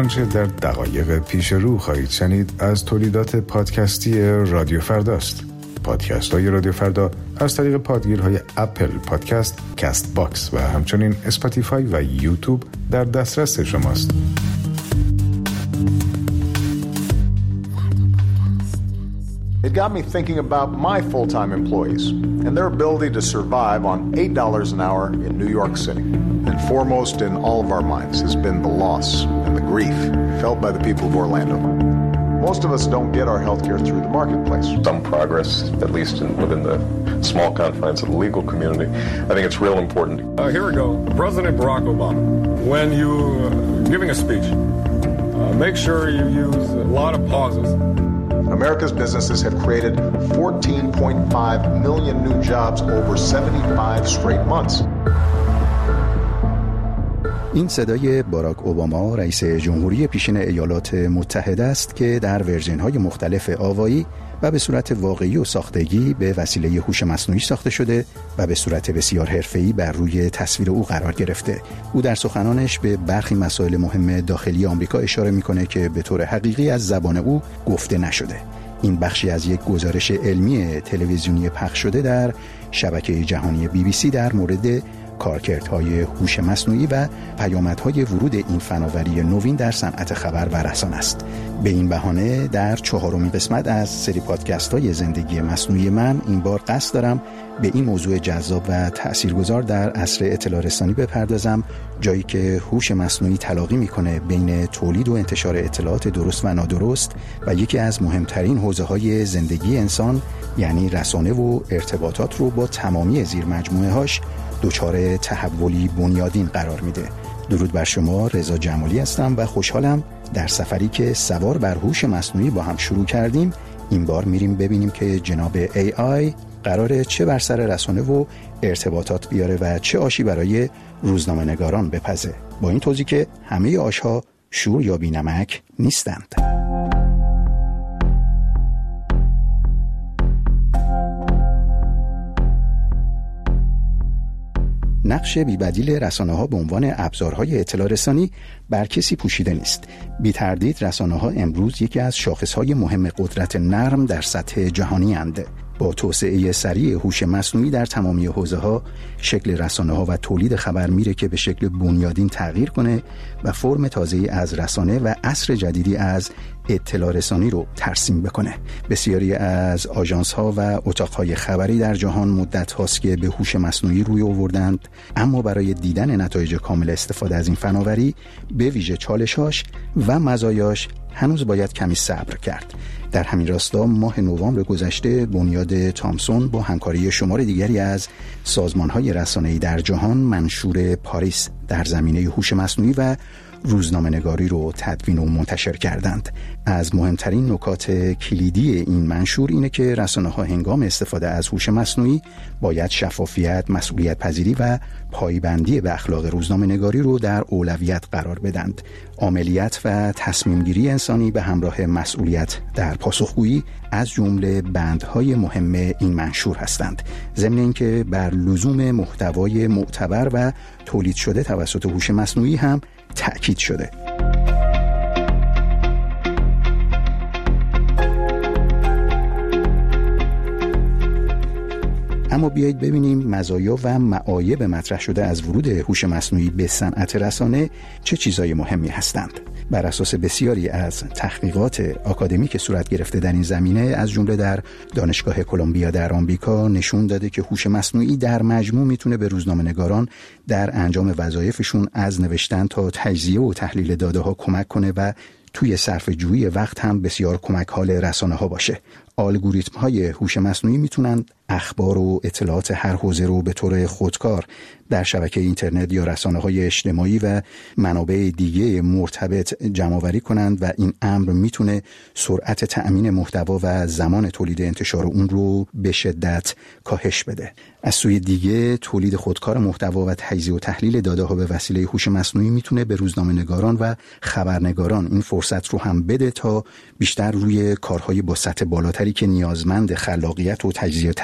آنچه در دقایق پیش رو خواهید شنید از تولیدات پادکستی رادیو فرداست. پادکست های رادیو فردا از طریق پادگیرهای اپل پادکست، کست باکس و همچنین اسپاتیفای و یوتیوب در دسترس شماست. It got me thinking about my full-time employees and their ability to survive on $8 an hour in New York City. And foremost in all of our minds has been the loss and the grief felt by the people of Orlando. Most of us don't get our health care through the marketplace. Some progress, at least within the small confines of the legal community. I think it's real important. Here we go. President Barack Obama, when you're giving a speech, make sure you use a lot of pauses. America's businesses have created 14.5 million new jobs over 75 straight months. این صدای باراک اوباما رئیس جمهوری پیشین ایالات متحده است که در ورژن‌های مختلف آوایی و به صورت واقعی و ساختگی به وسیله هوش مصنوعی ساخته شده و به صورت بسیار حرفه‌ای بر روی تصویر او قرار گرفته. او در سخنانش به برخی مسائل مهم داخلی آمریکا اشاره می‌کنه که به طور حقیقی از زبان او گفته نشده. این بخشی از یک گزارش علمی تلویزیونی پخش شده در شبکه جهانی BBC در مورد کارکردهای هوش مصنوعی و پیامدهای ورود این فناوری نوین در صنعت خبر و رسانه است. به این بهانه در 4مین قسمت از سری پادکست‌های زندگی مصنوعی من این بار قصد دارم به این موضوع جذاب و تأثیرگذار در عصر اطلاع رسانی بپردازم، جایی که هوش مصنوعی تلاقی میکنه بین تولید و انتشار اطلاعات درست و نادرست و یکی از مهمترین حوزه‌های زندگی انسان یعنی رسانه و ارتباطات رو با تمامی زیر مجموعه‌هاش دچار تحولی بنیادین قرار میده. درود بر شما، رضا جمالی هستم و خوشحالم در سفری که سوار بر هوش مصنوعی با هم شروع کردیم این بار میریم ببینیم که جناب AI قراره چه بر سر رسانه و ارتباطات بیاره و چه آشی برای روزنامه‌نگاران بپزه. با این توضیح که همه آش‌ها شور یا بی‌نمک نیستند. نقش بی‌بدیل رسانه‌ها به عنوان ابزارهای اطلاع رسانی بر کسی پوشیده نیست. بی تردید رسانه‌ها امروز یکی از شاخصهای مهم قدرت نرم در سطح جهانی اند. با توسعه سریع هوش مصنوعی در تمامی حوزه‌ها، شکل رسانه‌ها و تولید خبر میره که به شکل بنیادین تغییر کنه و فرم تازه‌ای از رسانه و عصر جدیدی از اطلاع رسانی رو ترسیم بکنه. بسیاری از آژانس‌ها و اتاق‌های خبری در جهان مدت هاست که به هوش مصنوعی روی آوردند، اما برای دیدن نتایج کامل استفاده از این فناوری، به ویژه چالش‌هاش و مزایاش، هنوز باید کمی صبر کرد. در همین راستا ماه نوامبر گذشته بنیاد تامسون با همکاری شمار دیگری از سازمان‌های رسانه‌ای در جهان منشور پاریس در زمینه هوش مصنوعی و روزنامه‌نگاری رو تدوین و منتشر کردند. از مهمترین نکات کلیدی این منشور اینه که رسانه‌ها هنگام استفاده از هوش مصنوعی باید شفافیت، مسئولیت پذیری و پایبندی به اخلاق روزنامه‌نگاری رو در اولویت قرار بدند. عملیات و تصمیم‌گیری انسانی به همراه مسئولیت در پاسخگویی از جمله بندهای مهم این منشور هستند. ضمن اینکه بر لزوم محتوای معتبر و تولید شده توسط هوش مصنوعی هم تأکید شده. اما بیایید ببینیم مزایا و معایب مطرح شده از ورود هوش مصنوعی به صنعت رسانه چه چیزای مهمی هستند. بر اساس بسیاری از تحقیقات آکادمیک که صورت گرفته در این زمینه، از جمله در دانشگاه کلمبیا در آمریکا، نشون داده که هوش مصنوعی در مجموع میتونه به روزنامه‌نگاران در انجام وظایفشون از نوشتن تا تجزیه و تحلیل داده‌ها کمک کنه و توی صرفه‌جویی وقت هم بسیار کمک حال رسانه‌ها باشه. الگوریتم‌های هوش مصنوعی میتونن اخبار و اطلاعات هر حوزه رو به طور خودکار در شبکه اینترنت یا رسانه‌های اجتماعی و منابع دیگه مرتبط جمع‌آوری کنند و این امر میتونه سرعت تأمین محتوا و زمان تولید انتشار اون رو به شدت کاهش بده. از سوی دیگه تولید خودکار محتوا و تجزیه و تحلیل داده‌ها به وسیله هوش مصنوعی میتونه به روزنامه‌نگاران و خبرنگاران این فرصت رو هم بده تا بیشتر روی کارهای با سطح بالاتری که نیازمند خلاقیت و تجزیه و تحلیل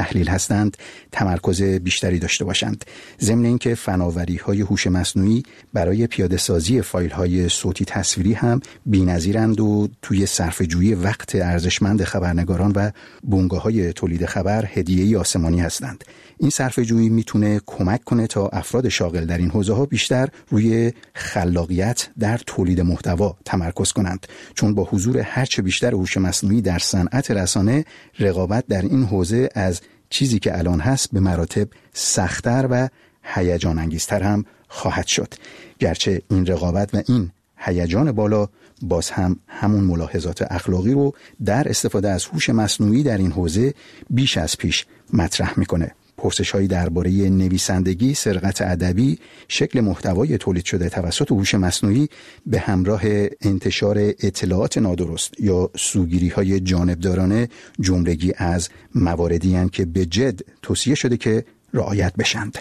تحلیل هستند تمرکز بیشتری داشته باشند. ضمن اینکه فناوری‌های هوش مصنوعی برای پیاده سازی فایل‌های صوتی تصویری هم بی‌نظیرند و توی صرفه‌جویی وقت ارزشمند خبرنگاران و بنگاه‌های تولید خبر هدیه‌ای آسمانی هستند. این صرفه‌جویی میتونه کمک کنه تا افراد شاغل در این حوزه‌ها بیشتر روی خلاقیت در تولید محتوا تمرکز کنند، چون با حضور هرچه بیشتر هوش مصنوعی در صنعت رسانه، رقابت در این حوزه از چیزی که الان هست به مراتب سخت‌تر و هیجان انگیزتر هم خواهد شد. گرچه این رقابت و این هیجان بالا باز هم همون ملاحظات اخلاقی رو در استفاده از هوش مصنوعی در این حوزه بیش از پیش مطرح میکنه. پرسش‌هایی درباره نویسندگی، سرقت ادبی، شکل محتوای تولید شده توسط هوش مصنوعی به همراه انتشار اطلاعات نادرست یا سوگیری‌های جانبدارانه جملگی از مواردی هستند که به جد توصیه شده که رعایت بشند.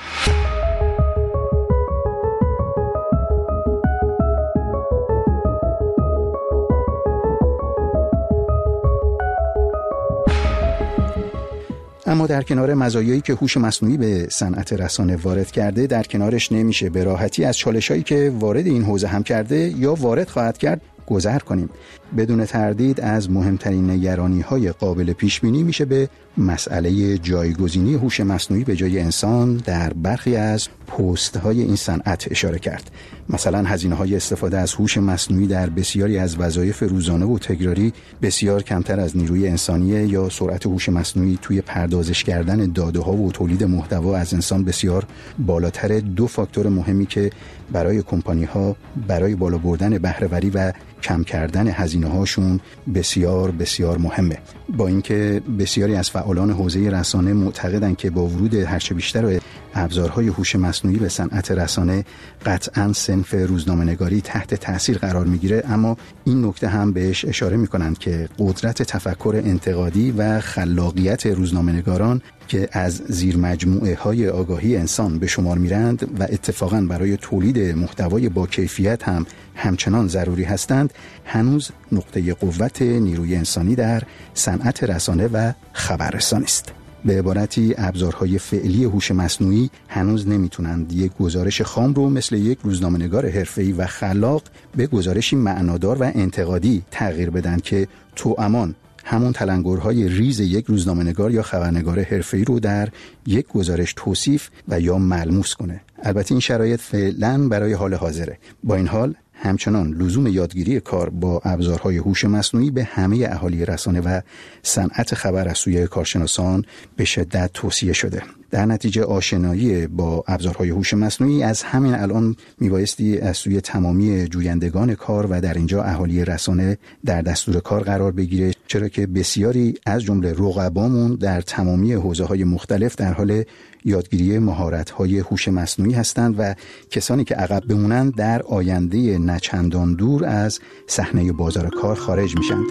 اما در کنار مزایایی که هوش مصنوعی به صنعت رسانه وارد کرده، در کنارش نمیشه به راحتی از چالشایی که وارد این حوزه هم کرده یا وارد خواهد کرد گذر کنیم. بدون تردید از مهمترین نگرانی‌های قابل پیش‌بینی میشه به مسئله جایگزینی هوش مصنوعی به جای انسان در برخی از پست‌های این صنعت اشاره کرد. مثلا هزینه‌های استفاده از هوش مصنوعی در بسیاری از وظایف روزانه و تکراری بسیار کمتر از نیروی انسانیه، یا سرعت هوش مصنوعی توی پردازش کردن داده‌ها و تولید محتوا از انسان بسیار بالاتر. دو فاکتور مهمی که برای کمپانی‌ها برای بالا بردن بهره‌وری و کم کردن هزینه‌هاشون بسیار بسیار مهمه. با اینکه بسیاری از فعالان حوزه رسانه معتقدند که با ورود هرچه بیشتر ابزارهای هوش مصنوعی به صنعت رسانه قطعاً صنف روزنامه‌نگاری تحت تأثیر قرار میگیره، اما این نکته هم بهش اشاره میکنند که قدرت تفکر انتقادی و خلاقیت روزنامه‌نگاران که از زیر مجموعه های آگاهی انسان به شمار میرند و اتفاقاً برای تولید محتوای با کیفیت هم همچنان ضروری هستند، هنوز نقطه قوت نیروی انسانی در صنعت رسانه و خبررسانی است. به عبارتی ابزارهای فعلی هوش مصنوعی هنوز نمیتونند یک گزارش خام رو مثل یک روزنامه‌نگار حرفه‌ای و خلاق به گزارشی معنادار و انتقادی تغییر بدن که توامان همون تلنگرهای ریز یک روزنامه‌نگار یا خبرنگار حرفه‌ای رو در یک گزارش توصیف و یا ملموس کنه. البته این شرایط فعلا برای حال حاضره. با این حال همچنان لزوم یادگیری کار با ابزارهای هوش مصنوعی به همه اهالی رسانه و صنعت خبر از سوی کارشناسان به شدت توصیه شده. در نتیجه آشنایی با ابزارهای هوش مصنوعی از همین الان میبایستی از سوی تمامی جویندگان کار و در اینجا اهالی رسانه در دستور کار قرار بگیره، چرا که بسیاری از جمله رقبامون در تمامی حوزه‌های مختلف در حال یادگیری مهارت‌های هوش مصنوعی هستند و کسانی که عقب بمونند در آینده نچندان دور از صحنه بازار کار خارج میشند.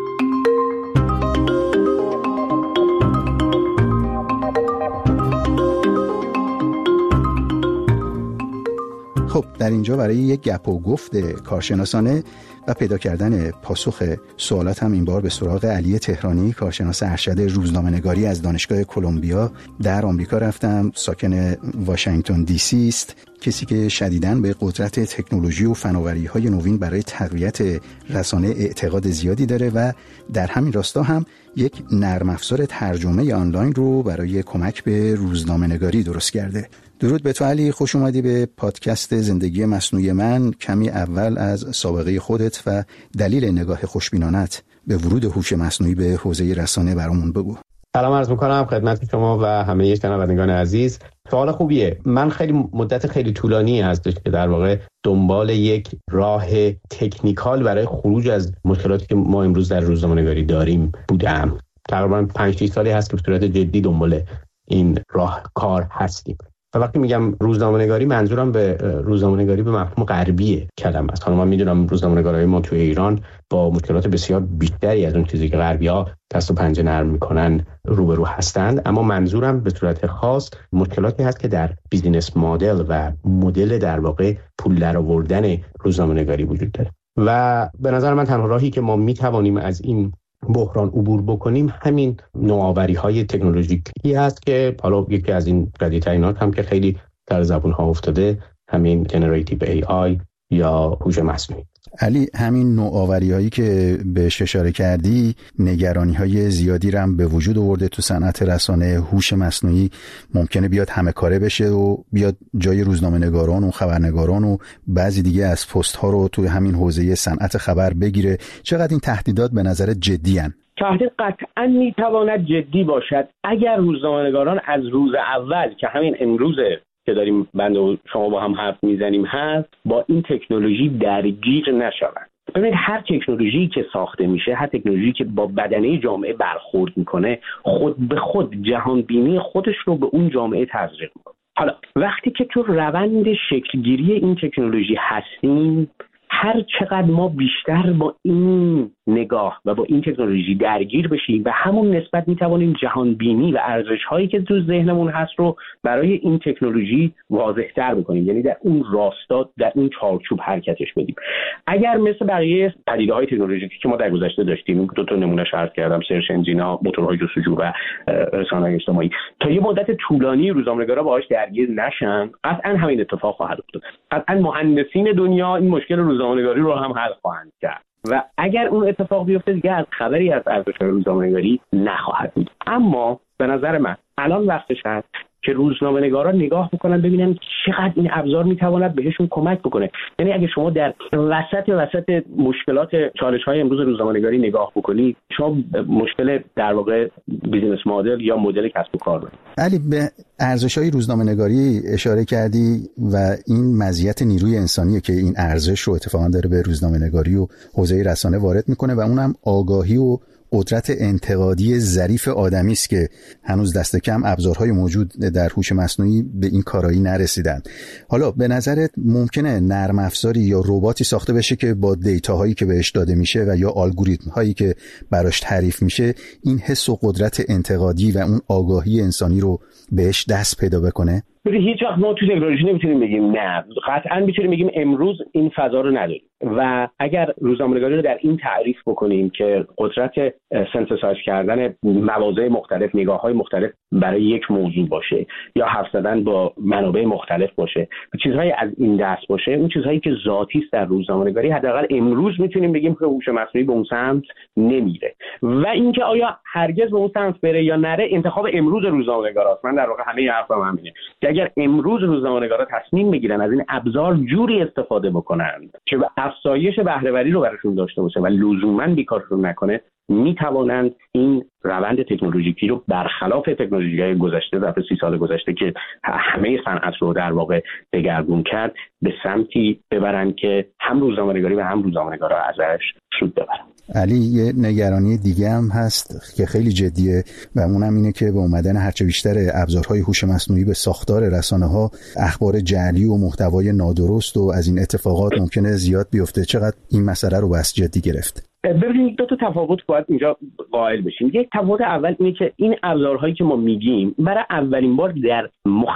خب در اینجا برای یک گپ و گفت کارشناسانه و پیدا کردن پاسخ سوالات هم این بار به سراغ علی تهرانی، کارشناس ارشد روزنامه‌نگاری از دانشگاه کلمبیا در آمریکا رفتم. ساکن واشنگتن دی سی است. کسی که شدیداً به قدرت تکنولوژی و فناوری‌های نوین برای تقویت رسانه اعتقاد زیادی داره و در همین راستا هم یک نرم افزار ترجمه آنلاین رو برای کمک به روزنامه‌نگاری درست کرده. درود به تو علی، خوش اومدی به پادکست زندگی مصنوعی من. کمی اول از سابقه خودت و دلیل نگاه خوشبینانت به ورود هوش مصنوعی به حوزه رسانه برامون بگو. سلام عرض می‌کنم خدمت شما و همه شنوندگان عزیز. سوال خوبیه. من خیلی مدت خیلی طولانی هستش که در واقع دنبال یک راه تکنیکال برای خروج از مشکلاتی که ما امروز در روزنامه‌نگاری داریم بودم. تقریباً 5-6 سالی هست که به صورت جدی دنبال این راه کار هستیم. و وقتی میگم روزنامه‌نگاری، منظورم به روزنامه‌نگاری به مفهوم غربی کلمه است. من میدونم روزنامه‌نگارای ما توی ایران با مشکلات بسیار بیشتری از اون چیزی که غربی‌ها دست و پنجه نرم میکنن روبرو هستند، اما منظورم به صورت خاص مشکلاتی هست که در بیزینس مدل و مدل در واقع پول درآوردن روزنامه‌نگاری وجود داره. و به نظر من تنها راهی که ما میتوانیم از این بحران عبور بکنیم همین نوآوری‌های تکنولوژیکی هست که حالا یکی از این جدیدترینات هم که خیلی در زبون‌ها افتاده همین جنراتیو AI یا هوش مصنوعی. علی، همین نوآوری‌هایی که بهش اشاره کردی نگرانی‌های زیادی رو هم به وجود آورده تو صنعت رسانه. هوش مصنوعی ممکنه بیاد همه کاره بشه و بیاد جای روزنامه‌نگاران و خبرنگاران و بعضی دیگه از پست‌ها رو تو همین حوزه صنعت خبر بگیره. چقدر این تهدیدات به نظر جدی هن؟ تهدید قطعاً میتواند جدی باشد اگر روزنامه‌نگاران از روز اول که همین امروزه که داریم بنده و شما با هم حرف میزنیم هست با این تکنولوژی درگیر نشوند. ببینید هر تکنولوژی که ساخته میشه، هر تکنولوژی که با بدنه جامعه برخورد میکنه، خود به خود جهان بینی خودش رو به اون جامعه تزریق میکنه. حالا وقتی که تو روند شکلگیری این تکنولوژی هستیم، هر چقدر ما بیشتر با این نگاه و با این تکنولوژی درگیر بشیم و همون نسبت میتوانیم جهان بینی و ارزش هایی که تو ذهنمون هست رو برای این تکنولوژی واضح‌تر بکنیم، یعنی در اون راستا، در اون چارچوب حرکتش بدیم. اگر مثل بقیه پدیده‌های تکنولوژیکی که ما در گذشته داشتیم، دو تا نمونهش عرض کردم، سرچ انجینا، موتورهای جستجو و رسانه‌های اجتماعی، تا یه مدت طولانی روزنامه‌نگارا باهاش درگیر نشن، قطعاً همین اتفاق خواهد افتاد. قطعاً مهندسین دنیا این مشکل روزنامه‌نگاری رو هم حل خواهند کرد و اگر اون اتفاق بیفته دیگه از خبری از ارزش‌های روزنامه‌نگاری نخواهد بود. اما به نظر من الان وقتش هست که روزنامه‌نگاران نگاه بکنن ببینن چقدر این ابزار میتواند بهشون کمک بکنه. یعنی اگه شما در وسط مشکلات چالش‌های امروز روزنامه‌نگاری نگاه بکنید، شما مشکل در واقع بیزینس مدل یا مدل کسب و کار دارید. علی، به ارزش‌های روزنامه‌نگاری اشاره کردی و این مزیت نیروی انسانیه که این ارزش رو اتفاقا داره به روزنامه‌نگاری و حوزه رسانه وارد میکنه و اونم آگاهی و قدرت انتقادی ظریف آدمی است که هنوز دست کم ابزارهای موجود در هوش مصنوعی به این کارایی نرسیدن. حالا به نظرت ممکنه نرم افزاری یا رباتی ساخته بشه که با دیتاهایی که بهش داده میشه و یا الگوریتم هایی که براش تعریف میشه این حس و قدرت انتقادی و اون آگاهی انسانی رو بهش دست پیدا بکنه؟ هیچ وقت ما تو تکنولوژی نمیتونیم بگیم نه. قطعاً میتونیم بگیم امروز این فضا رو نداریم و اگر روزنامه‌نگاری رو در این تعریف بکنیم که قدرت سنتزایز کردن مواضع مختلف، نگاه‌های مختلف برای یک موضوع باشه یا حرف زدن با منابع مختلف باشه، چیزهایی از این دست باشه، اون چیزهایی که ذاتی است در روزنامه‌نگاری، حداقل امروز میتونیم بگیم که هوش مصنوعی به اون سمت نمیره. و اینکه آیا هرگز به اون سمت بره یا نره انتخاب امروز روزنامه‌نگاراست. من در واقع همه حرفم همینه که اگر امروز روزنامه‌نگارا تصمیم بگیرن از این ابزار جوری استفاده بکنن که به افزایش بهره‌وری رو براشون داشته باشه و لزوماً بیکارشون نکنه، میتوانند این روند تکنولوژیکی رو برخلاف تکنولوژی‌های گذشته ظرف 30 سال گذشته که همه صنعت رو در واقع دگرگون کرد به سمتی ببرن که هم روزنامه‌نگاری و هم روزنامه‌نگارا ازش سود ببرن. علی، یه نگرانی دیگه هم هست که خیلی جدیه و اونم اینه که با اومدن هرچه بیشتر ابزارهای هوش مصنوعی به ساختار رسانه‌ها، اخبار جعلی و محتوای نادرست و از این اتفاقات ممکنه زیاد بیفته. چقدر این مسئله رو بس جدی گرفت؟ ببینید دو تا تفاوت باید اینجا قائل بشیم. یک تفاوت اول اینه که این ابزارهایی که ما میگیم برای اولین بار در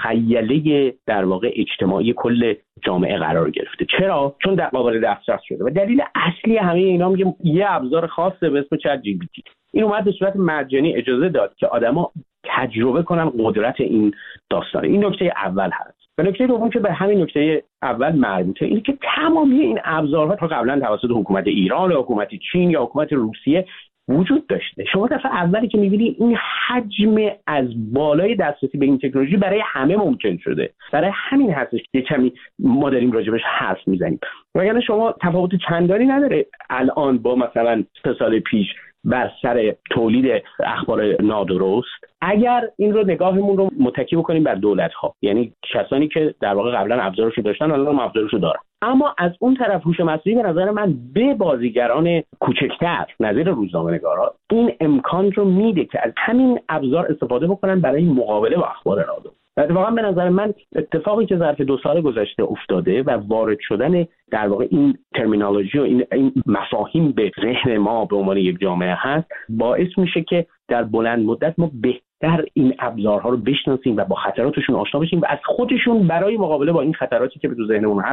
مخیله در واقع اجتماعی کل جامعه قرار گرفته. چرا؟ چون در قابل دسترس شده و دلیل اصلی همه اینا میگه یه ابزار خاصه به اسم چت جی پی تی. این اومد به صورت مجانی اجازه داد که آدما تجربه کنن قدرت این داستان. این نکته اول هست. و نکته دوم که به همین نکته اول مربوطه اینه که تمامی این ابزارها تا قبلا توسط حکومت ایران یا حکومت چین یا حکومت روسیه وجود داشته. شما دفعه اولی که می‌بینید این حجم از بالای دسترسی به این تکنولوژی برای همه ممکن شده. برای همین هستش که کمی ما داریم راجبش حرف میزنیم. وگرنه شما تفاوت چندانی نداره الان با مثلا 3 سال پیش بر سر تولید اخبار نادرست. اگر این رو نگاهمون رو متکی بکنیم بر دولت‌ها، یعنی کسانی که در واقع قبلا ابزارشو داشتن الان هم ابزارشو دارن، اما از اون طرف هوش مصنوعی به نظر من به بازیگران کوچکتر نظیر روزنامه‌نگارا این امکان رو میده که از همین ابزار استفاده بکنن برای مقابله با اخبار نادرست. واقعا به نظر من اتفاقی که ظرف 2 سال گذشته افتاده و وارد شدن در واقع این ترمینولوژی و این مفاهیم به ذهن ما به عنوان یک جامعه هست، باعث میشه که در بلند مدت ما بهتر این ابزارها رو بشناسیم و با خطراتشون آشنا بشیم و از خودشون برای مقابله با این خطراتی که به تو ذهنمون هست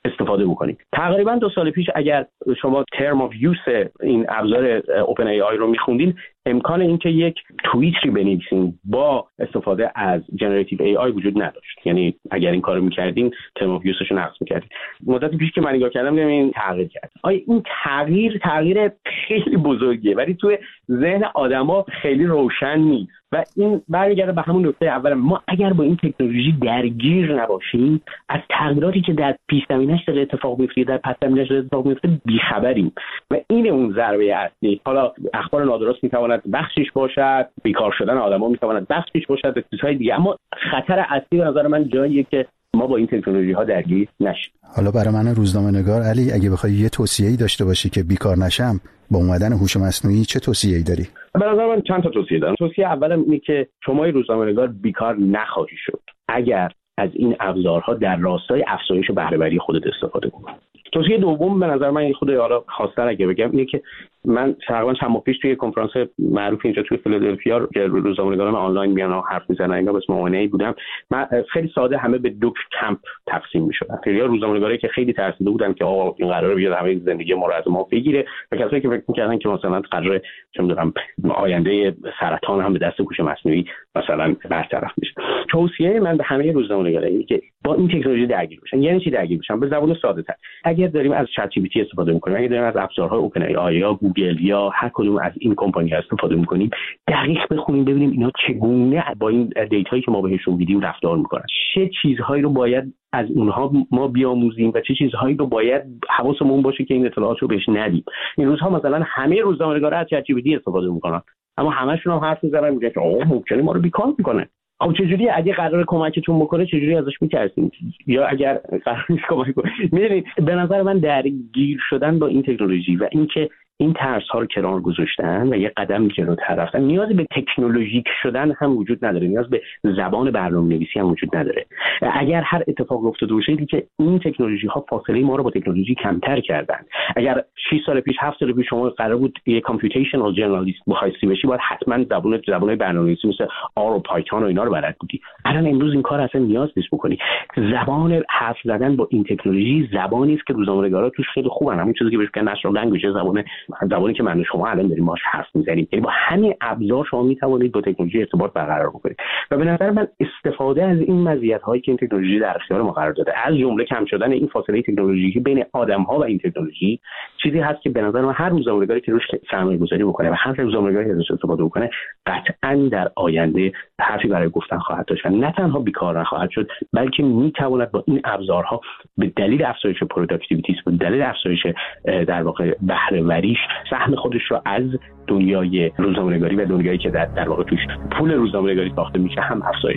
استفاده بکنید. تقریبا 2 سال پیش اگر شما ترم آف یوز این ابزار اوپن ای آی رو میخوندین، امکان اینکه یک توییتری بنویسین با استفاده از جنراتیو ای آی وجود نداشت. یعنی اگر این کارو میکردین ترم آف یوزش رو نقض میکردین. مدت پیش که من نگاه کردم دیدم این تغییر کرد. این تغییر خیلی بزرگیه ولی توی ذهن آدما خیلی روشن نیست و این برمیگرده به همون نکته اول. ما اگر با این تکنولوژی درگیر نباشیم، از تغییراتی که در پیش زمینه‌اش داره اتفاق میفته، در پس زمینه‌اش داره اتفاق میفته بیخبریم و این اون ضربه اصلی. حالا اخبار نادرست میتواند بخشش باشد، بیکار شدن آدما میتواند بخشش باشد، چیزهای دیگه، اما خطر اصلی به نظر من جاییه که ما با این تکنولوژی ها درگیر نشیم. حالا برای من روزنامه‌نگار علی، اگه بخوای یه توصیه‌ای داشته باشی که بیکار نشم با اومدن هوش مصنوعی، چه توصیه‌ای داری؟ به نظر من چند تا توصیه دارم. توصیه اولم اینه که شما روزنامه‌نگار بیکار نخواهی شد اگر از این ابزارها در راستای افزایش بهره‌وری خودت استفاده کنی. توصیه دوم به نظر من خود حالا خاص‌تر اگه بگم اینه که من تقریبا چند ماه پیش توی کنفرانس معروف اینجا توی فیلادلفیا که روزنامه‌نگاران آنلاین میان و حرف میزنن، اینا بس مؤمنه‌ای بودم. من خیلی ساده همه به 2 کمپ تقسیم می‌شدن. یا روزنامه‌نگاری که خیلی ترسیده بودن که آقا این قراره بیاد همه زندگی ما رو از ما بگیره، و کسایی که فکر می‌کردن که مثلا قراره چه می‌دونم آینده سرطان هم به دست هوش مصنوعی مثلا برطرف بشه. توصیه من به همه روزنامه‌نگارا اینه که با این تکنولوژی درگیر بشن. یعنی چی درگیر بشن؟ به زبان ساده‌تر. اگر داریم از چت جی پی تی استفاده می‌کنیم، اگر داریم از ابزارهای اوپن ای آی یا گوگل یا هر کدوم از این کمپانی استفاده می‌کنیم، دقیق بخونیم ببینیم اینا چگونه با این دیتایی که ما بهشون میدیم رفتار می‌کنن. چه چیزهایی رو باید از اونها ما بیاموزیم و چه چیزهایی رو باید حواسمون باشه که این اطلاعات رو بهش ندیم. این روزها مثلا همه روزنامه‌نگارا از چت جی پی تی استفاده می‌کنن، اما همه‌شون هم حرف می‌زنن میگن که آقا ممکنه ما رو بیکار می‌کنه. اما چجوری اگه قرار کمکتون بکنه چجوری ازش میترسین؟ یا اگر قرار نیست کمک کنه؟ میدونید به نظر من درگیر شدن با این تکنولوژی و اینکه این ترس ها رو کنار گذاشتن و یه قدم جلوتر رفتن، نیاز به تکنولوژیک شدن هم وجود نداره، نیاز به زبان برنامه‌نویسی هم وجود نداره. اگر هر اتفاق افتاده باشه که این تکنولوژی ها فاصله ما رو با تکنولوژی کمتر کردن. اگر 6 سال پیش 7 سال پیش شما قرار بود یه کامپیوتیشنال ژورنالیست بخواستی بشی، باید حتما زبان برنامه‌نویسی مثل آر و پایتون و اینا رو بلد بودی. الان امروز این کار اصلا نیاز نیست بکنی. زبان حرف زدن با این تکنولوژی زبانی است که روزنامه‌نگارا توش خیلی خوبن. همین چیزی که بهش میگن نچرال لنگویج، زبانی که من و شما الان داریم باهاش حرف میزنیم. یعنی با همین ابزار شما میتوانید با تکنولوژی ارتباط برقرار بکنید. و به نظر من استفاده از این مزیت‌هایی که این تکنولوژی در اختیار ما قرار داده، از جمله کم شدن این فاصله تکنولوژیکی بین آدم‌ها و این تکنولوژی، چیزی هست که به نظر من هر روزنامه‌نگاری که روش سرمایه‌گذاری بکنه و هر روزنامه‌نگاری که ازش استفاده بکنه، قطعاً در آینده حرفی برای گفتن خواهد داشت و نه تنها بیکار نخواهد شد، بلکه میتواند با این ابزارها به دلیل افزایش پروداکتیویتی، به دلیل افزایش در واقع بهره‌وریش سهم خودش رو از دنیای روزنامه‌نگاری و دنیایی که در واقع توش پول روزنامه‌نگاری ساخته میشه هم افزایش.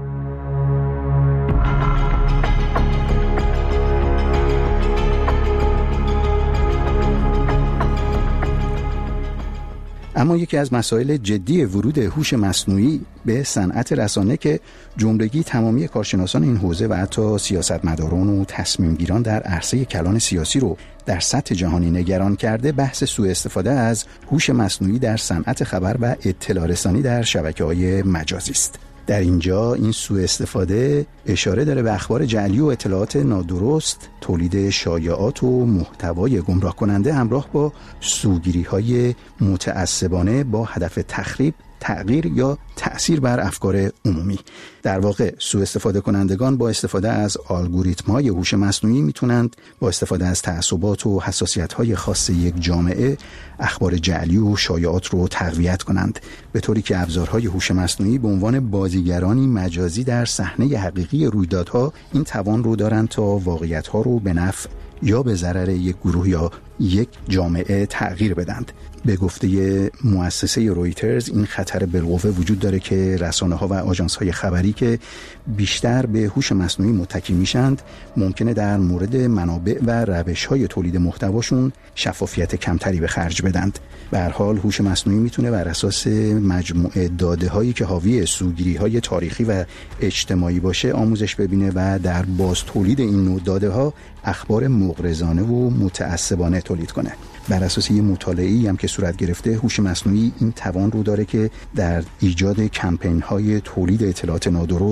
اما یکی از مسائل جدی ورود هوش مصنوعی به صنعت رسانه که جملگی تمامی کارشناسان این حوزه و حتی سیاستمداران و تصمیمگیران در عرصه کلان سیاسی رو در سطح جهانی نگران کرده، بحث سوء استفاده از هوش مصنوعی در صنعت خبر و اطلاع رسانی در شبکه‌های مجازی است. در اینجا این سوء استفاده اشاره داره به اخبار جعلی و اطلاعات نادرست، تولید شایعات و محتوای گمراه کننده همراه با سوگیری‌های متعصبانه با هدف تخریب، تغییر یا تأثیر بر افکار عمومی. در واقع سوء استفاده کنندگان با استفاده از الگوریتم‌های هوش مصنوعی میتونند با استفاده از تعصبات و حساسیت‌های خاص یک جامعه اخبار جعلی و شایعات رو تقویت کنند، به طوری که ابزارهای هوش مصنوعی به عنوان بازیگرانی مجازی در صحنه حقیقی رویدادها این توان رو دارند تا واقعیت‌ها رو به نفع یا به ضرر یک گروه یا یک جامعه تغییر بدند. به گفته مؤسسه رویترز این خطر بالقوه وجود داره که رسانه‌ها و آژانس‌های خبری که بیشتر به هوش مصنوعی متکی میشند ممکنه در مورد منابع و روش‌های تولید محتواشون شفافیت کمتری به خرج بدند. به هر حال هوش مصنوعی میتونه بر اساس مجموعه داده‌هایی که حاوی سوگیری‌های تاریخی و اجتماعی باشه آموزش ببینه و در باز تولید این نوع داده‌ها اخبار مغرضانه و متعصبانه تولید کنه. بر اساس یه مطالعه‌ای هم که صورت گرفته، هوش مصنوعی این توان رو داره که در ایجاد کمپین‌های تولید اطلاعات نادرست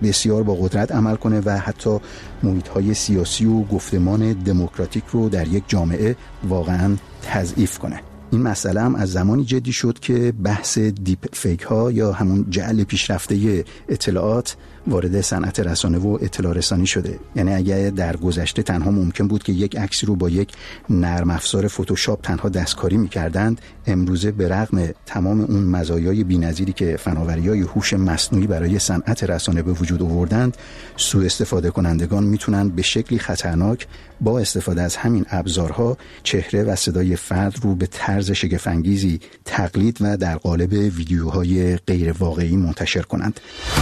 بسیار با قدرت عمل کنه و حتی محیط‌های سیاسی و گفتمان دموکراتیک رو در یک جامعه واقعاً تضعیف کنه. این مسئله هم از زمانی جدی شد که بحث دیپ فیک ها یا همون جعل پیشرفته اطلاعات وارد صنعت رسانه و اطلاع رسانی شده. یعنی اگه در گذشته تنها ممکن بود که یک عکسی رو با یک نرم افزار فتوشاپ تنها دستکاری می‌کردند، امروزه به رغم تمام اون مزایای بی‌نظیری که فناوری‌های هوش مصنوعی برای صنعت رسانه به وجود آوردند، سوء استفاده کنندگان میتونن به شکلی خطرناک با استفاده از همین ابزارها چهره و صدای فرد رو به طرز شگفت‌انگیزی تقلید و در قالب ویدیوهای غیر واقعی منتشر کنند.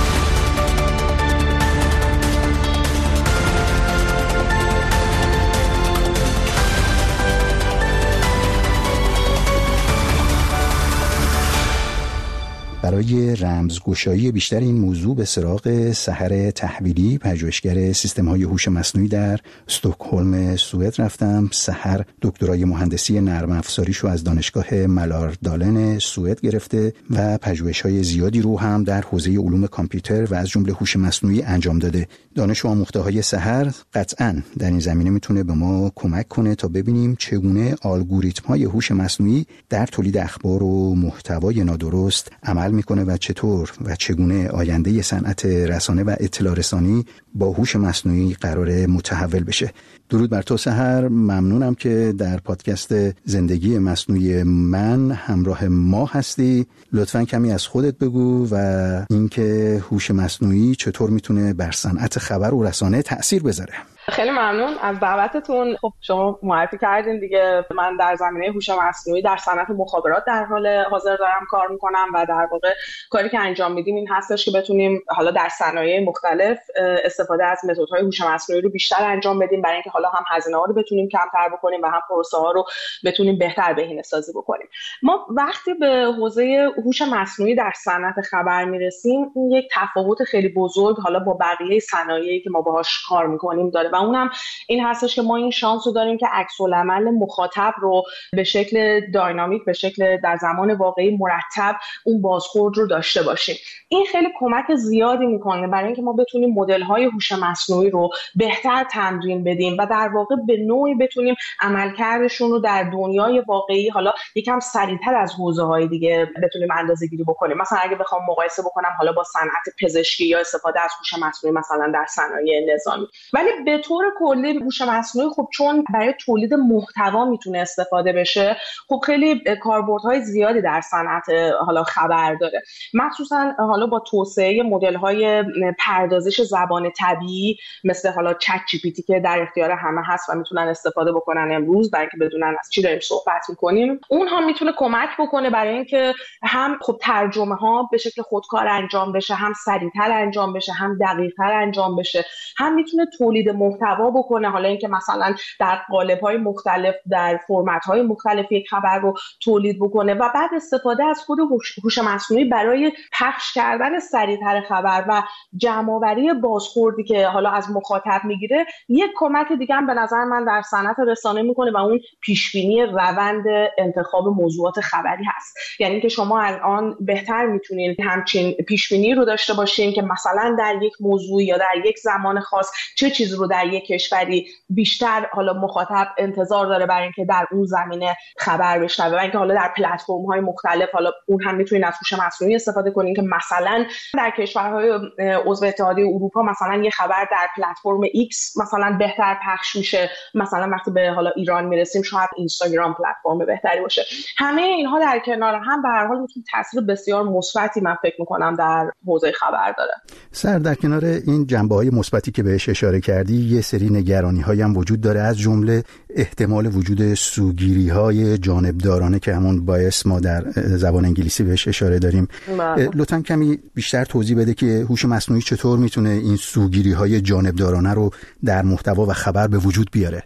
برای رمزگشایی بیشتر این موضوع به سراغ سحر تحویلی، پژوهشگر سیستم‌های هوش مصنوعی در استکهلم سوئد رفتم. سحر دکترای مهندسی نرم افزاریشو از دانشگاه مالاردالن سوئد گرفته و پژوهش‌های زیادی رو هم در حوزه علوم کامپیوتر و از جمله هوش مصنوعی انجام داده. دانش و آموخته‌های سحر قطعاً در این زمینه میتونه به ما کمک کنه تا ببینیم چگونه الگوریتم‌های هوش مصنوعی در تولید اخبار و محتوای نادرست عمل میکنه و چطور و چگونه آینده صنعت رسانه و اطلاع رسانی با هوش مصنوعی قراره متحول بشه. درود بر تو سحر، ممنونم که در پادکست زندگی مصنوعی من همراه ما هستی. لطفاً کمی از خودت بگو و اینکه هوش مصنوعی چطور میتونه بر صنعت خبر و رسانه تأثیر بذاره. خیلی ممنون از دعوتتون. خب شما معرفی کردین دیگه، من در زمینه هوش مصنوعی در صنعت مخابرات در حال حاضر دارم کار میکنم و در واقع کاری که انجام میدیم این هستش که بتونیم حالا در صنایع مختلف استفاده از متدهای هوش مصنوعی رو بیشتر انجام بدیم، برای اینکه حالا هم هزینه ها رو بتونیم کمتر بکنیم و هم پروسه ها رو بتونیم بهتر بهینه‌سازی بکنیم. ما وقتی به حوزه هوش مصنوعی در صنعت خبر میرسیم، این یک تفاوت خیلی بزرگ حالا با بقیه صنایعی که ما باهاش کار میکنیم داره و اونم این هستش که ما این شانس رو داریم که عکس‌العمل مخاطب رو به شکل داینامیک، به شکل در زمان واقعی مرتب اون بازخورد رو داشته باشیم. این خیلی کمک زیادی میکنه برای اینکه ما بتونیم مدل‌های هوش مصنوعی رو بهتر تمرین بدیم و در واقع به نوعی بتونیم عملکردشون رو در دنیای واقعی حالا یکم سریعتر از حوزه‌های دیگه بتونیم اندازه‌گیری بکنیم. مثلا اگه بخوام مقایسه بکنم حالا با صنعت پزشکی یا استفاده از هوش مصنوعی مثلا در صنایع نظامی، ولی به طور کلی هوش مصنوعی خب چون برای تولید محتوا میتونه استفاده بشه، خب خیلی کاربردهای زیادی در صنعت حالا خبر داره، مخصوصا حالا با توسعه مدل‌های پردازش زبان طبیعی مثل حالا چت جی پی تی که در اختیار همه هست و میتونن استفاده بکنن امروز برای اینکه بدونن از چی داریم صحبت می‌کنیم. اون هم میتونه کمک بکنه برای اینکه هم خب ترجمه ها به شکل خودکار انجام بشه، هم سریعتر انجام بشه، هم دقیق‌تر انجام بشه، هم میتونه تولید محتوا بکنه، حالا اینکه مثلا در قالب‌های مختلف در فرمت‌های مختلف یک خبر رو تولید بکنه و بعد استفاده از خود هوش مصنوعی برای پخش کردن سریعتر خبر و جمع‌آوری بازخوردی که حالا از مخاطب میگیره. یک کمک دیگه هم به نظر من در صنعت رسانه میکنه و اون پیشبینی روند انتخاب موضوعات خبری هست. یعنی که شما الان بهتر میتونید همچین پیشبینی رو داشته باشین که مثلا در یک موضوع یا در یک زمان خاص چه چیز رو در یک کشوری بیشتر حالا مخاطب انتظار داره برای اینکه در اون زمینه خبر بشنوه و اینکه حالا در پلتفرم‌های مختلف حالا اون هم میتونید از هوش مصنوعی استفاده کنین که مثلا در کشورهای عضو اتحادیه اروپا مثلا یه خبر در پلتفرم X مثلا بهتر پخش میشه، مثلا وقتی به حالا ایران میرسیم شاید اینستاگرام پلتفرم بهتری باشه. همه اینها در کنار هم به هر حال میتونه تاثیر بسیار مثبتی من فکر میکنم در حوزه خبر داره. سر در کنار این جنبه‌های مثبتی که بهش اشاره کردی، یه سری نگرانی‌هایی هم وجود داره، از جمله احتمال وجود سوگیری‌های جانبدارانه که همون بایس ما در زبان انگلیسی بهش اشاره داریم. لطفاً کمی بیشتر توضیح بده که هوش مصنوعی چطور میتونه این سوگیری‌های جانبدارانه رو در محتوا و خبر به وجود بیاره. ببینید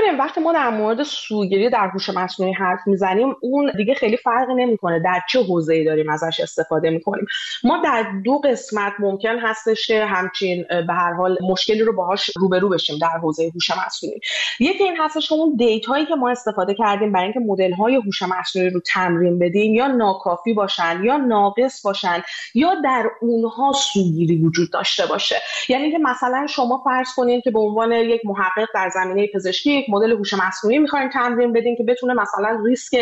ببین وقتی ما در مورد سوگیری در هوش مصنوعی حرف میزنیم، اون دیگه خیلی فرقی نمیکنه در چه حوزه‌ای داریم ازش استفاده میکنیم. ما در دو قسمت ممکن هستش که همچین به هر حال مشکلی رو باهاش روبرو بشیم در حوزه هوش مصنوعی. یکی این هستش که اون دیتایی که ما استفاده کردیم برای اینکه مدل‌های هوش مصنوعی رو تمرین بدیم یا ناکافی باشن یا ناقص باشن یا در اونها سوگیری وجود داشته باشه. یعنی که مثلا شما فرض کنید که به عنوان یک محقق در زمینه پزشکی یک مدل هوش مصنوعی می‌خواید تمرین بدین که بتونه مثلا ریسک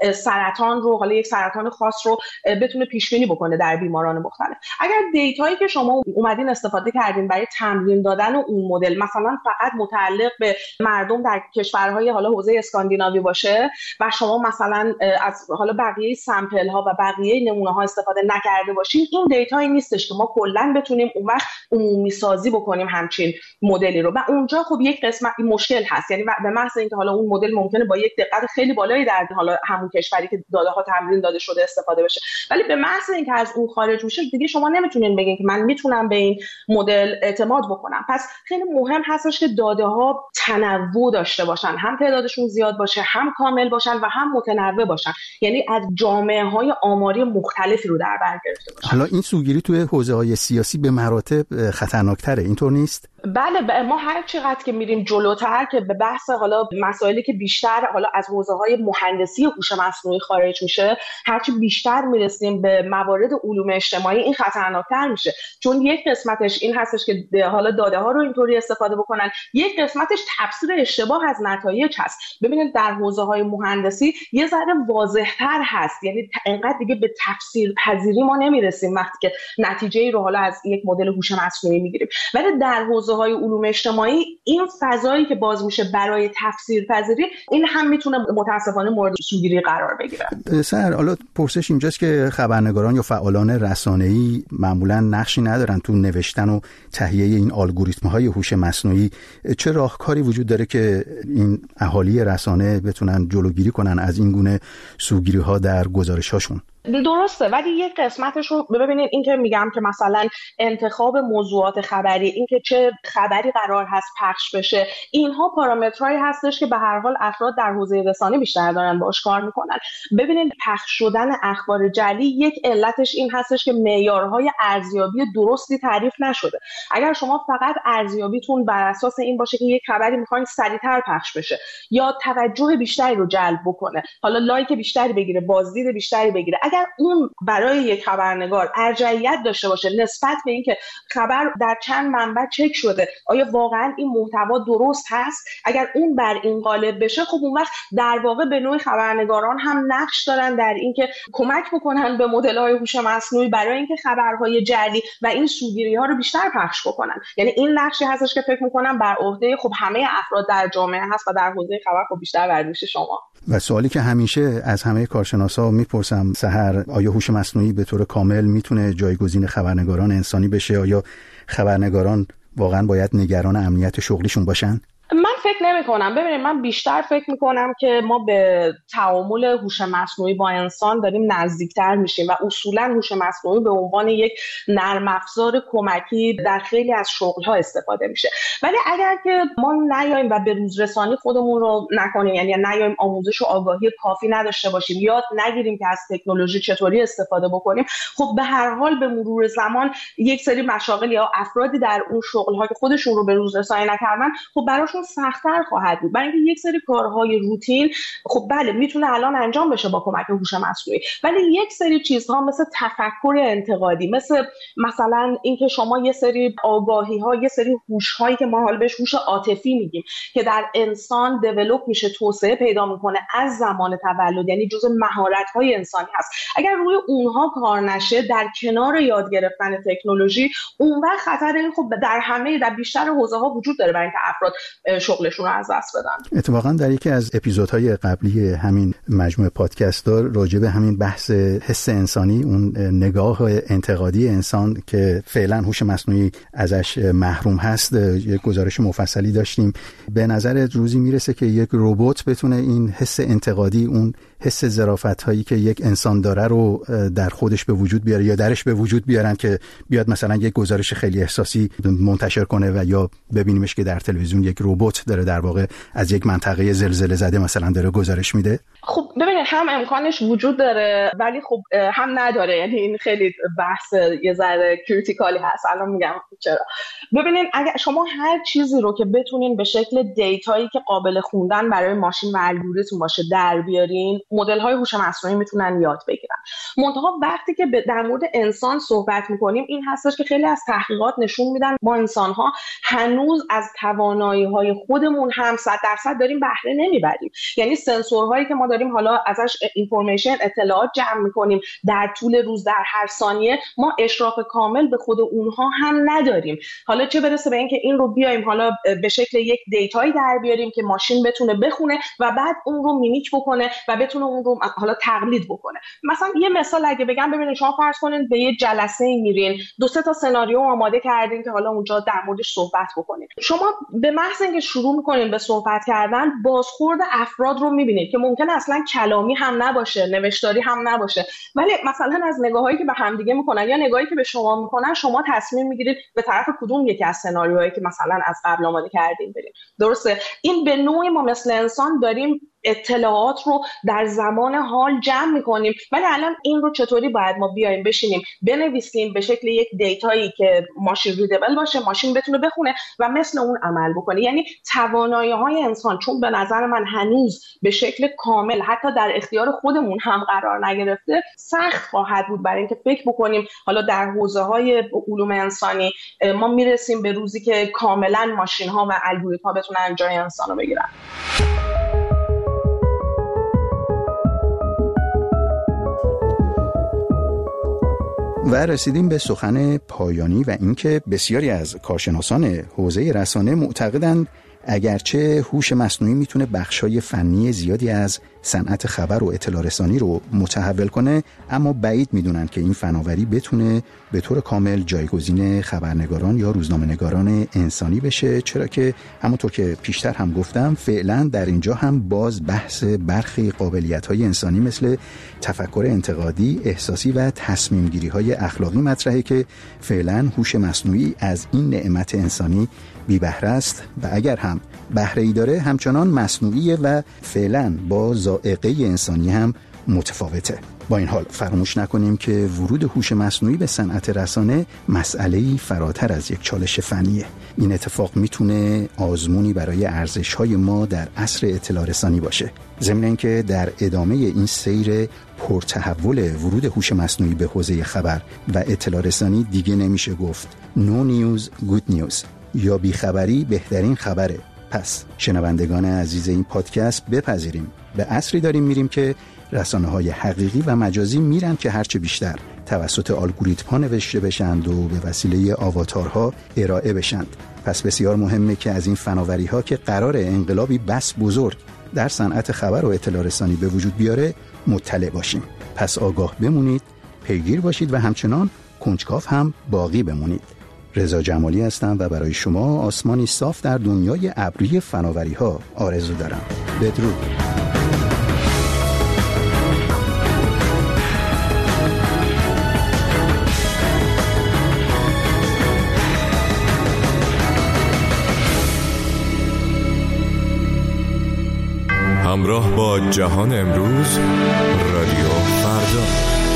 سرطان رو، حالا یک سرطان خاص رو بتونه پیش بینی بکنه در بیماران مختلف. اگر دیتایی که شما اومدین استفاده کردین برای تمرین دادن اون مدل مثلا فقط متعلق به مردم در کشورهای حالا حوزه اسکاندیناوی باشه و شما مثلا از حالا بقیه سامپل ها و بقیه نمونه ها استفاده نکرده باشین، این دیتایی نیستش که ما کلا بتونیم اون وقت عمومی سازی بکنیم همچین مدلی رو. و اونجا خب یک قسمت مشکل هست، یعنی به محض اینکه حالا اون مدل ممکنه با یک دقت خیلی بالایی در حالا همون کشوری که داده ها تمرین داده شده استفاده بشه، ولی به محض اینکه از اون خارج میشه دیگه شما نمیتونین بگین که من میتونم به این مدل اعتماد بکنم. پس خیلی مهم هستش که داده ها تنوع داشته باشن، هم تعدادشون زیاد باشه، هم کامل باشن و هم متنوع باشن، یعنی از جامعه‌های آماری مختلفی رو در بر گرفته باشن. حالا این سوگیری توی حوزه‌های سیاسی به مراتب خطرناک‌تره، اینطور نیست؟ بله، ما هر چقدر که میریم جلوتر که به بحث حالا مسائلی که بیشتر حالا از حوزه‌های مهندسی هوش مصنوعی خارج میشه، هرچی بیشتر میرسیم به موارد علوم اجتماعی این خطرناکتر میشه، چون یک قسمتش این هستش که حالا داده ها رو اینطوری استفاده بکنن، یک قسمتش تفسیر اشتباه از نتایج هست. ببینید در حوزه‌های مهندسی یه ذره واضح‌تر هست، یعنی انقدر دیگه به تفسیر پذیری ما نمیرسیم وقتی که نتیجه‌ای رو حالا از یک مدل هوش مصنوعی میگیریم، ولی در حوزه‌های علوم اجتماعی این فضایی که باز میشه برای تفسیر پذیری، این هم میتونه متاسفانه مورد سوگیری قرار بگیره. سر حالا پرسش اینجاست که خبرنگاران یا فعالان رسانه‌ای معمولاً نقشی ندارن تو نوشتن و تهیه این الگوریتم‌های هوش مصنوعی. چه راهکاری وجود داره که این اهالی رسانه بتونن جلوگیری کنن از این گونه سوگیری‌ها در گزارش‌هاشون؟ درسته، ولی یک قسمتش رو ببینید، این که میگم که مثلا انتخاب موضوعات خبری، این که چه خبری قرار هست پخش بشه، اینها پارامترهایی هستش که به هر حال افراد در حوزه رسانه بیشتر دارن باهاش کار میکنن. ببینید پخش شدن اخبار جعلی یک علتش این هستش که معیارهای ارزیابی درستی تعریف نشده. اگر شما فقط ارزیابیتون بر اساس این باشه که یک خبری میخواین سریعتر پخش بشه یا توجه بیشتری رو جلب بکنه، حالا لایک بیشتری بگیره، بازدید بیشتری بگیره، اگر اون برای یک خبرنگار ارجحیت داشته باشه نسبت به اینکه خبر در چند منبع چک شده، آیا واقعا این محتوا درست هست، اگر اون بر این غالب بشه، خب اون وقت در واقع به نوعی خبرنگاران هم نقش دارن در اینکه کمک بکنن به مدل‌های هوش مصنوعی برای اینکه خبرهای جعلی و این سوگیری‌ها رو بیشتر پخش بکنن. یعنی این نقشی هستش که فکر می‌کنم بر عهده خب همه افراد در جامعه هست و در حوزه خبر خب بیشتر بر دوش شما. و سوالی که همیشه از همه کارشناسا میپرسم سحر، آیا هوش مصنوعی به طور کامل میتونه جایگزین خبرنگاران انسانی بشه؟ آیا خبرنگاران واقعا باید نگران امنیت شغلیشون باشن؟ من فکر نمی کنم. ببینید من بیشتر فکر می کنم که ما به تعامل هوش مصنوعی با انسان داریم نزدیکتر میشیم و اصولا هوش مصنوعی به عنوان یک نرم افزار کمکی در خیلی از شغل‌ها استفاده میشه. ولی اگر که ما نیایم و به روزرسانی خودمون رو نکنیم، یعنی نیایم آموزش و آگاهی کافی نداشته باشیم، یاد نگیریم که از تکنولوژی چطوری استفاده بکنیم، خب به هر حال به مرور زمان یک سری مشاغل یا افرادی در اون شغل‌ها که خودشون رو به روزرسانی نکردن، خب براشون سخت‌تر خواهد بود. برای اینکه یک سری کارهای روتین خب بله میتونه الان انجام بشه با کمک هوش مصنوعی، ولی یک سری چیزها مثل تفکر انتقادی، مثلا اینکه شما یه سری آگاهی‌ها، یه سری هوش‌هایی که ما حالا بهش هوش عاطفی میگیم که در انسان دیولپ میشه، توسعه پیدا میکنه از زمان تولد، یعنی جزء مهارت‌های انسانی هست. اگر روی اونها کار نشه در کنار یاد گرفتن تکنولوژی، اون وقت خطر این خب در بیشتر حوزه‌ها وجود داره برای اینکه افراد شغلشون رو از دست بدن. اتفاقا در یکی از اپیزودهای قبلی همین مجموعه پادکست‌ها راجع به همین بحث حس انسانی، اون نگاه انتقادی انسان که فعلا هوش مصنوعی ازش محروم هست، یک گزارش مفصلی داشتیم. به نظر روزی میرسه که یک ربات بتونه این حس انتقادی، اون حس ظرافت‌هایی که یک انسان داره رو در خودش به وجود بیاره یا درش به وجود بیارن که بیاد مثلا یک گزارش خیلی احساسی منتشر کنه و یا ببینیمش که در تلویزیون یک ربات ربات داره در واقع از یک منطقه زلزله زده مثلا داره گزارش میده؟ خب ببینید هم امکانش وجود داره ولی خب هم نداره، یعنی این خیلی بحث یه ذره کریتیکالی هست. الان میگم چرا. ببینید اگر شما هر چیزی رو که بتونین به شکل دیتایی که قابل خوندن برای ماشین و الگوریتم باشه در بیارین، مدل های هوش مصنوعی میتونن یاد بگیرن. منتها وقتی که در مورد انسان صحبت میکنیم این هستش که خیلی از تحقیقات نشون میدن ما انسان ها هنوز از توانایی های خودمون هم 100% داریم بهره نمیبریم. یعنی سنسورهایی که ما داریم حالا ازش اینفورمیشن اطلاعات جمع میکنیم در طول روز در هر ثانیه، ما اشراف کامل به خود اونها هم نداریم. حالا چه برسه به اینکه این رو بیایم حالا به شکل یک دیتایی در بیاریم که ماشین بتونه بخونه و بعد اون رو میمیک بکنه و بتونه اون رو حالا تقلید بکنه. مثلا یه مثال اگه بگم، ببینید شما فرض کنید به یه جلسه میرین، 2-3 تا سناریو آماده کردین که حالا اونجا در موردش صحبت بکنید. شما به محض اینکه شروع میکنین به صحبت کردن، بازخورد افراد رو میبینید که ممکنه اصلا کلامی هم نباشه، نوشتاری هم نباشه، ولی مثلا از نگاهایی که به همدیگه میکنن یا نگاهی که به شما میکنن، شما تصمیم میگیرید به طرف کدوم یکی از سناریوهایی که مثلا از قبل آماده کردین برید. درسته؟ این به نوعی ما مثل انسان داریم اطلاعات رو در زمان حال جمع میکنیم، ولی الان این رو چطوری باید ما بیایم بشینیم بنویسیم به شکل یک دیتایی که ماشین ریدبل باشه، ماشین بتونه بخونه و مثل اون عمل بکنه. یعنی توانایی‌های انسان چون به نظر من هنوز به شکل کامل حتی در اختیار خودمون هم قرار نگرفته، سخت خواهد بود برای اینکه فکر بکنیم حالا در حوزه‌های علوم انسانی ما میرسیم به روزی که کاملا ماشین‌ها و الگوریتم‌ها بتونن جای انسان رو بگیرن. و رسیدیم به سخن پایانی و اینکه بسیاری از کارشناسان حوزه رسانه معتقدند اگرچه هوش مصنوعی میتونه بخشای فنی زیادی از صنعت خبر و اطلاع رسانی رو متحول کنه، اما بعید میدونن که این فناوری بتونه به طور کامل جایگزین خبرنگاران یا روزنامه‌نگاران انسانی بشه، چرا که همونطور که پیشتر هم گفتم فعلا در اینجا هم باز بحث برخی قابلیت‌های انسانی مثل تفکر انتقادی، احساسی و تصمیم‌گیری‌های اخلاقی مطرحه که فعلا هوش مصنوعی از این نعمت انسانی بی بهره است و اگر هم بهره‌ای داره همچنان مصنوعیه و فعلا با ذائقه انسانی هم متفاوته. با این حال فراموش نکنیم که ورود هوش مصنوعی به صنعت رسانه مسئله‌ای فراتر از یک چالش فنیه. این اتفاق میتونه آزمونی برای ارزش‌های ما در عصر اطلاع رسانی باشه. ضمن اینکه در ادامه این سیر پرتحول ورود هوش مصنوعی به حوزه خبر و اطلاع رسانی دیگه نمیشه گفت No news good news یا بیخبری بهترین خبره. پس شنوندگان عزیز این پادکست بپذیریم به عصری داریم میریم که رسانه‌های حقیقی و مجازی میرن که هرچه بیشتر توسط الگوریتم‌ها نوشته بشند و به وسیله آواتارها ارائه بشند. پس بسیار مهمه که از این فناوری‌ها که قرار انقلابی بس بزرگ در صنعت خبر و اطلاع رسانی به وجود بیاره مطلع باشیم. پس آگاه بمونید، پیگیر باشید و همچنان کنجکاو هم باقی بمونید. رضا جمالی هستم و برای شما آسمانی صاف در دنیای ابری فناوری‌ها آرزو دارم. بدرود. همراه با جهان امروز، رادیو فردا.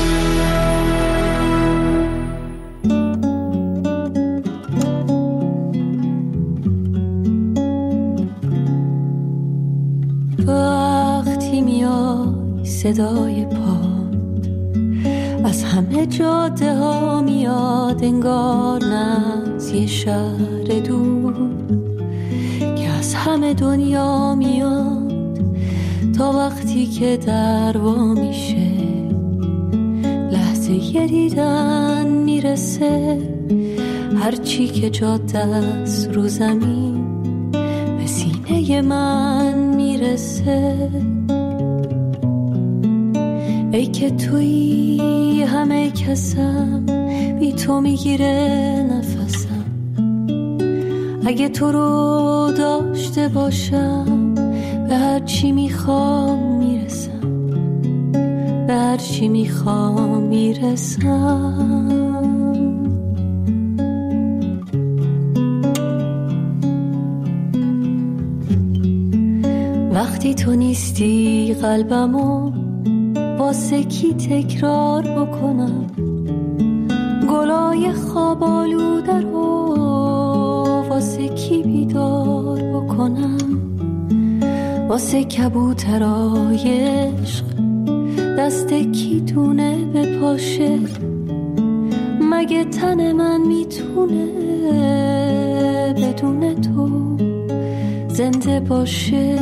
وقتی میای صدای پا از همه جاده ها میاد، انگار نه از یه شهر دور که از همه دنیا میاد، تا وقتی که در وا میشه لحظه یه دیدن میرسه، هرچی که جاده است رو زمین به سینه من میرسه. ای که توی همه کسم، بی تو میگیره نفسم، اگه تو رو داشته باشم به هر چی میخوام میرسم، به هر چی میخوام میرسم. وقتی تو نیستی قلبمو واسه کی تکرار بکنم، گلای خواب آلوده رو واسه کی بیدار بکنم، واسه کبوترای عشق دست کی دونه بپاشه، مگه تن من میتونه بدون تو زنده باشه؟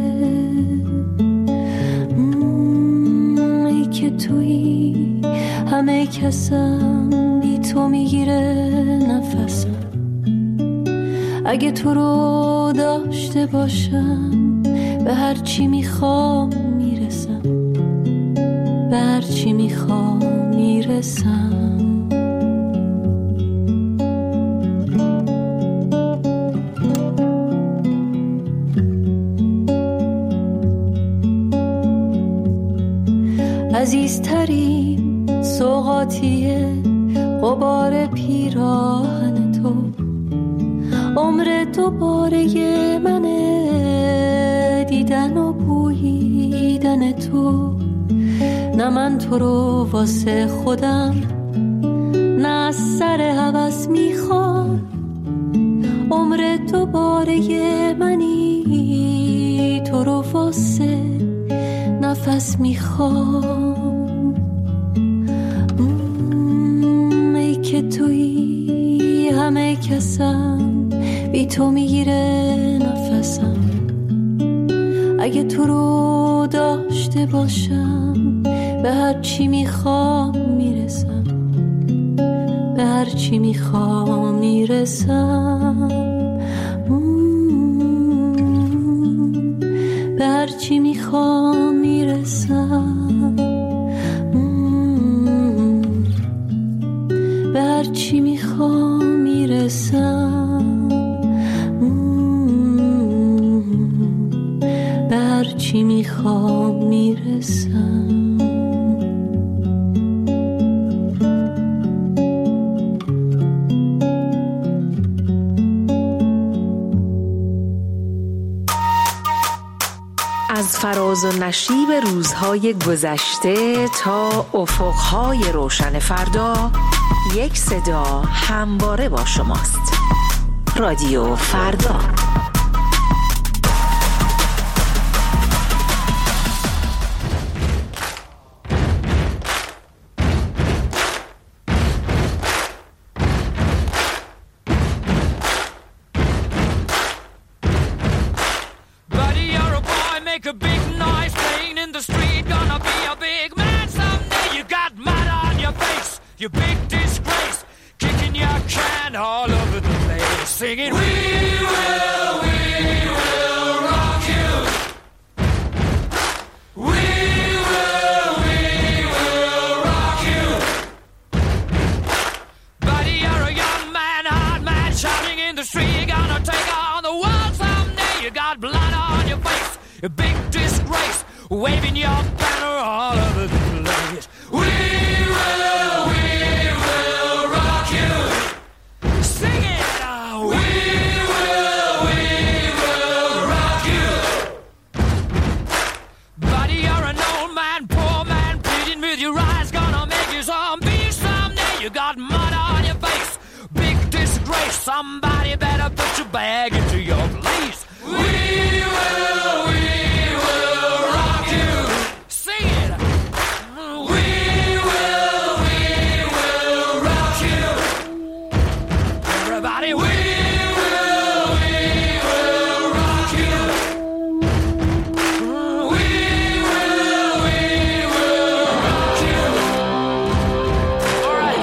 ای که تویی همه کسم، بی تو میگیره نفسم، اگه تو رو داشته باشم به هر چی میخوام میرسم، به هر چی میخوام میرسم. عزیزترین سوغاتیه غبار پیراهن تو، عمر دوباره منه دیدن و بوییدن تو، نه من تو رو واسه خودم نه از سر هوس میخوام، عمر دوباره منی تو رو واسه نفس میخوام. ای که تویی همه کسم، بی تو میگیره نفسم، اگه تو رو داشته باشم به هر چی میخوام میرسم، به هر چی میخوام میرسم، به هر چی میخوام میرسم، به هر چی میخوام میرسم، به هر چی میخوام میرسم. از فراز و نشیب روزهای گذشته تا افقهای روشن فردا، یک صدا همواره با شماست. رادیو فردا. You big disgrace, kicking your can all over the place, singing, we will rock you. We will rock you. Buddy, you're a young man, hard man, shouting in the street, you're gonna take on the world someday. You got blood on your face, a big disgrace, waving your banner all over the place. We will rock you. Sing it now. We will rock you. Buddy, you're an old man, poor man, pleading with your eyes, gonna make you zombie someday. You got mud on your face, big disgrace. Somebody better put your bag into your place. We will rock you. Sing it. We will rock you. Everybody, we will rock you. We will rock you. All right.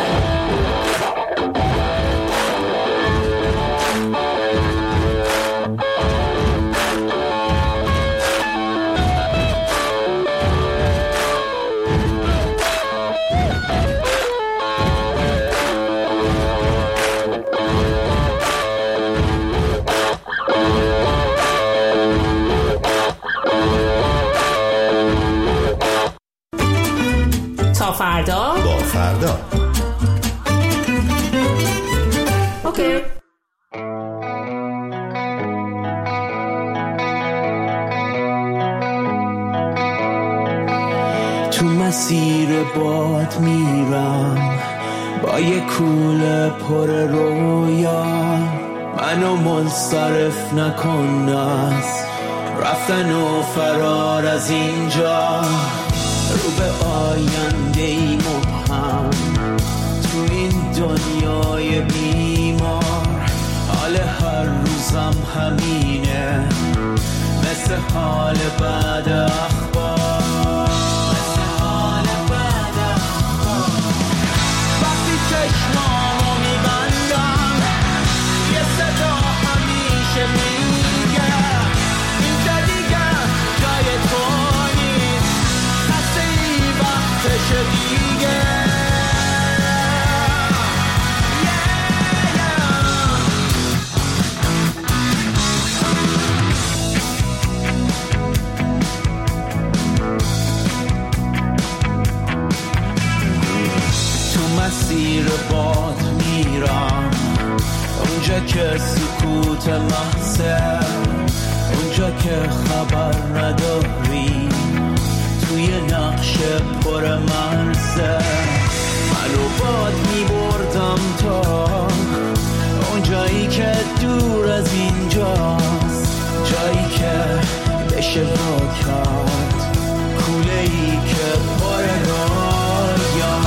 تا فردا با فردا. اوکی. مسیر باد میرم با یه کوله پر رویا، منو منصرف نکن از رفتن و فرار از اینجا، رو به آینده ای مبهم تو این دنیای بیمار، حال هر روزم همینه مثل حال بعد اخبار. وقتی چشمامو میبندم یه صدا همیشه میگه اینجا دیگه جای تو نیست، خسته ای وقتشه دیگه. مسیر باد میرم اونجا که سکوت محضه، اونجا که خبر نداری توی نقش پر مرزه، منو باد میبردم تا اونجایی که دور از اینجاست، جایی که بشه با کرد کوله ای که پر رویا.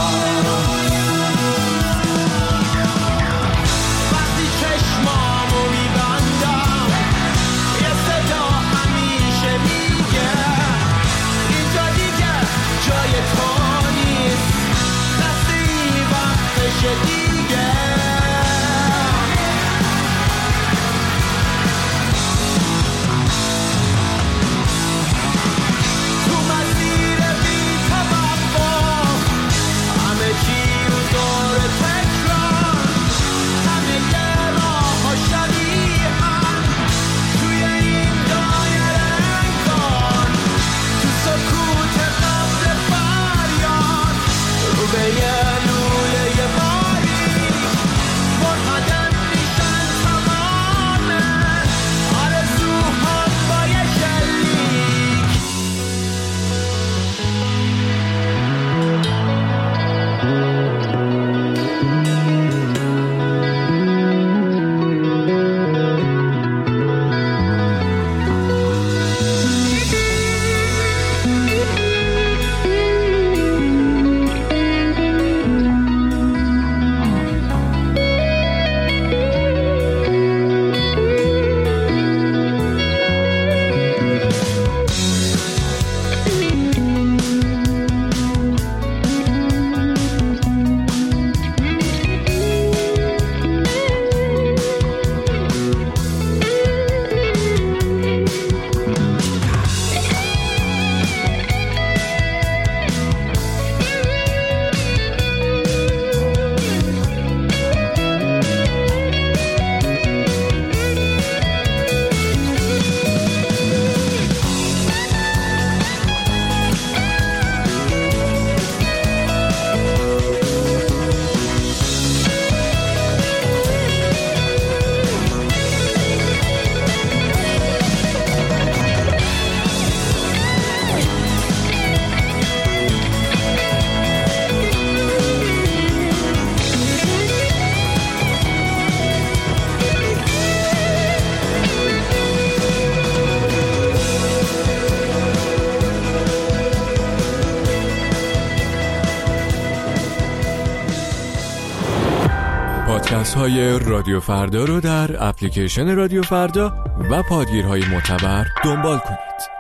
پادکست های رادیو فردا رو در اپلیکیشن رادیو فردا و پادگیرهای معتبر دنبال کنید.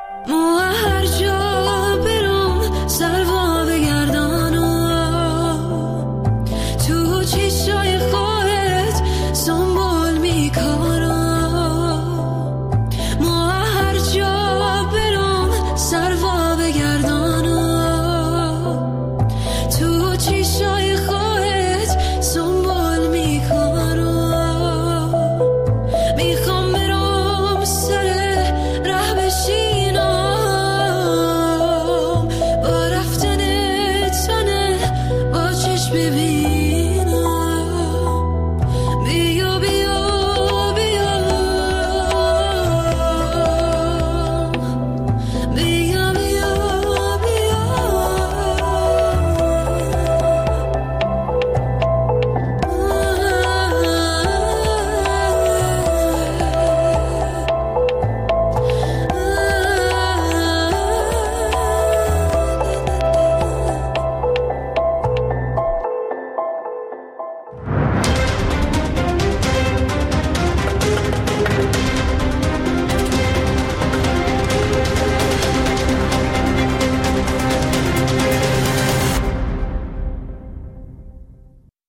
ما هر جا برم سروا بگردانم، تو چشای خودت سنبال میکنم.